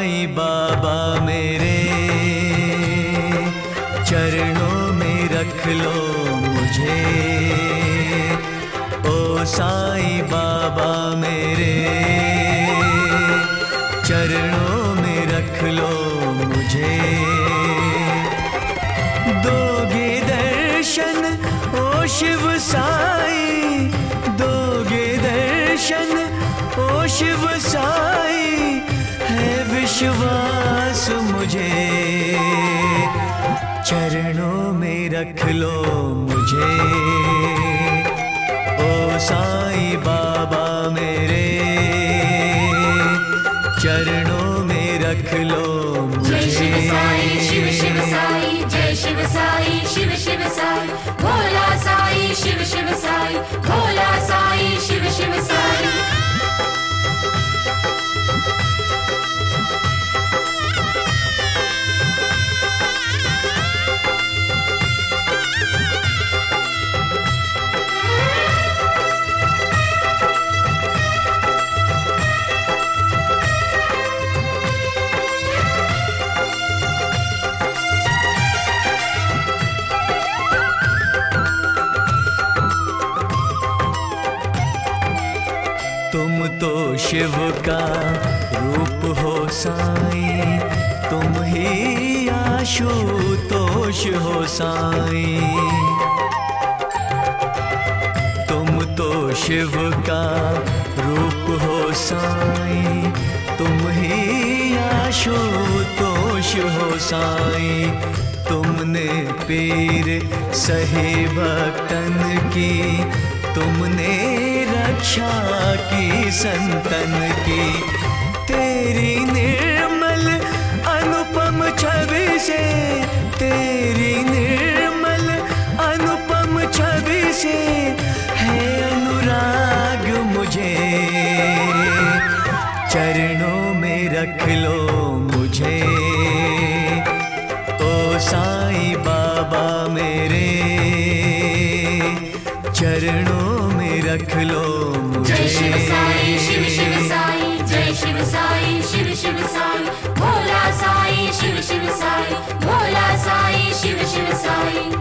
साईं बाबा मेरे, चरणों में रख लो मुझे। ओ साईं बाबा मेरे, चरणों में रख लो मुझे। दोगे दर्शन ओ शिव साईं, दोगे दर्शन ओ शिव साईं, है विश्वास मुझे। चरणों में रख लो मुझे। ओ साईं बाबा मेरे, चरणों में रख लो मुझे। जय शिव साईं, शिव शिव साईं, जय शिव साईं, शिव शिव साईं, भोला साईं, शिव शिव साईं, भोला साईं, शिव शिव साईं। तुम तो शिव का रूप हो साईं, तुम ही आशुतोष हो साईं। तुम तो शिव का रूप हो साईं, तुम ही आशुतोष हो साईं। तुमने पीर सही भक्तन की, तुमने रक्षा की संतन की। तेरी निर्मल अनुपम छवि से, तेरी निर्मल अनुपम छवि से है अनुराग मुझे। चरणों में रख लो मुझे। ओ साईं बाबा मेरे, चरणों में रख लो मुझे। जय शिव साईं, शिव शिव साईं, जय शिव साईं, शिव शिव साईं, भोला साईं, शिव शिव साईं, भोला साईं, शिव शिव साईं।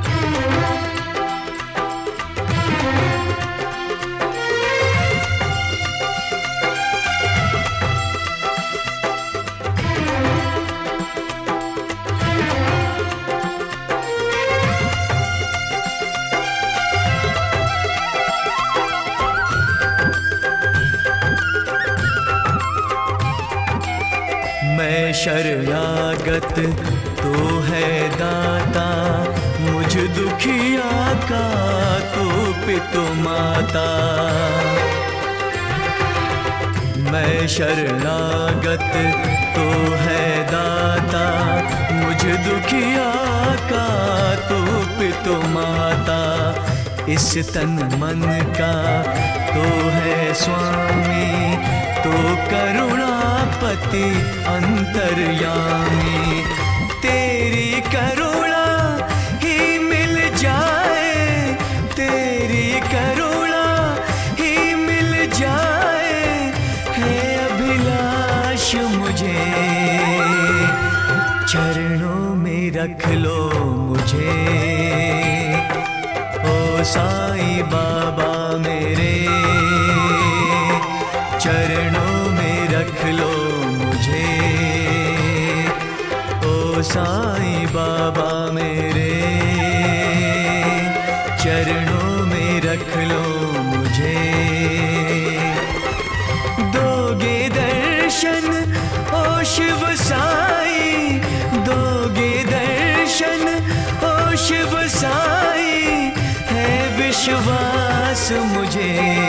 मैं शरणागत तू है दाता, मुझ दुखिया का तू पितु माता। मैं शरणागत तू है दाता, मुझ दुखिया का तू पितु माता। इस तन मन का तू है स्वामी, तू करुणापति अंतर्यामी। तेरी करुणा ही मिल जाए, तेरी करुणा ही मिल जाए, है अभिलाष मुझे। चरणों में रख लो मुझे। ओ साईं बाबा मेरे, चरणों में रख लो मुझे। ओ साईं बाबा मेरे, चरणों में रख लो मुझे। दोगे दर्शन ओ शिव साईं, दोगे दर्शन ओ शिव साईं, है विश्वास मुझे।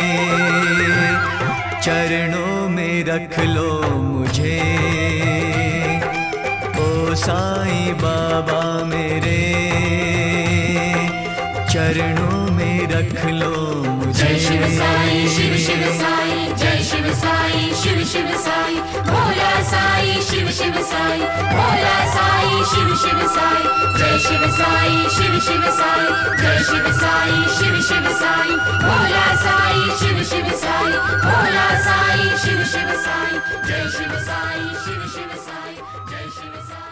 चरणों में रख लो मुझे। ओ साईं बाबा मेरे, चरणों में रख लो मुझे। जय शिव साईं, शिव शिव साईं, जय शिव शिव साई शिव शिव साई भोला साई शिव शिव साई भोला साई शिव शिव साई जय शिव साई शिव शिव साई जय शिव साई शिव शिव साई भोला साई शिव शिव साई भोला साई शिव शिव साई जय शिव साई शिव शिव साई जय शिव साई।